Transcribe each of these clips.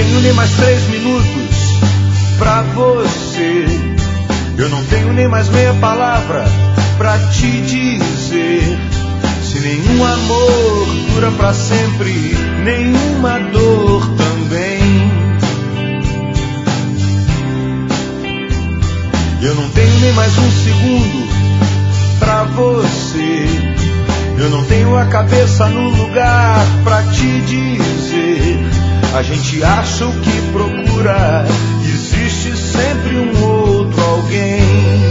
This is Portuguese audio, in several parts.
tenho nem mais 3 minutos pra você. Eu não tenho nem mais meia palavra pra te dizer. Se nenhum amor dura pra sempre, nenhuma dor também. Eu não tenho nem mais 1 segundo pra você. Eu não tenho a cabeça no lugar pra te dizer. A gente acha o que procura, existe sempre um outro alguém.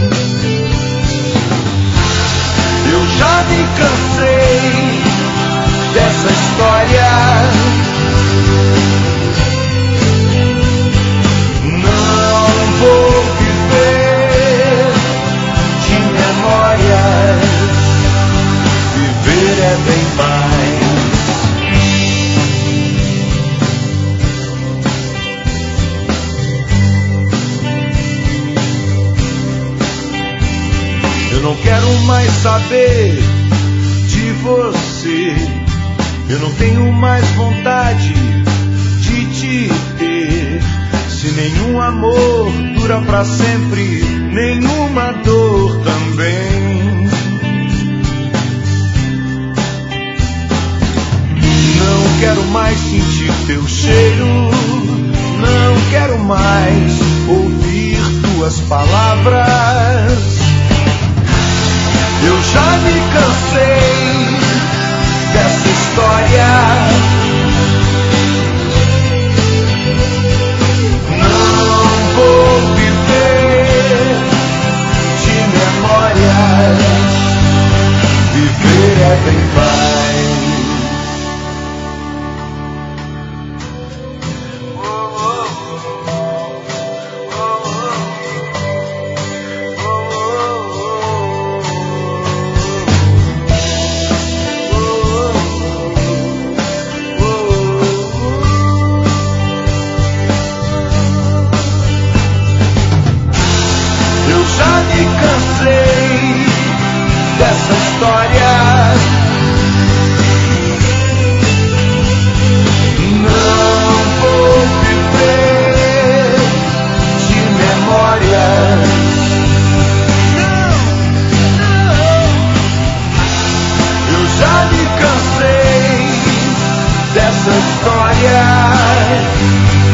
Eu já me cansei dessa história. Não vou viver de memórias. Viver é bem mais. Eu não quero mais saber de você. Eu não tenho mais vontade de te ter. Se nenhum amor dura pra sempre, nenhuma dor também. Não quero mais sentir teu cheiro. Não quero mais ouvir tuas palavras. Eu já me cansei dessa história. Não vou viver de memórias. Viver é bem mais. Essa história